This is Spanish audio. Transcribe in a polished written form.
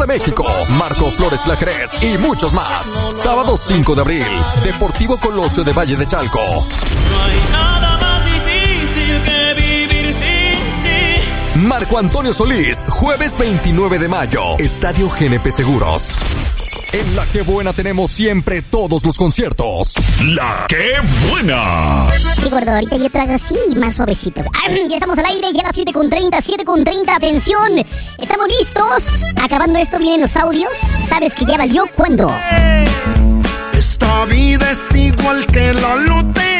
de México, Marco Flores Claret y muchos más. Sábado 5 de abril, Deportivo Colosio de Valle de Chalco. No hay nada más difícil que vivir sin ti. Marco Antonio Solís, jueves 29 de mayo, Estadio GNP Seguros. En La Qué Buena tenemos siempre todos los conciertos. La Qué Buena. Sí, gordo, ahorita yo trago así, más suavecito. Ya estamos al aire, ya las 7:30, atención. ¿Estamos listos? Acabando esto, vienen los audios. ¿Sabes que ya valió cuándo? Esta vida es igual que la lotería.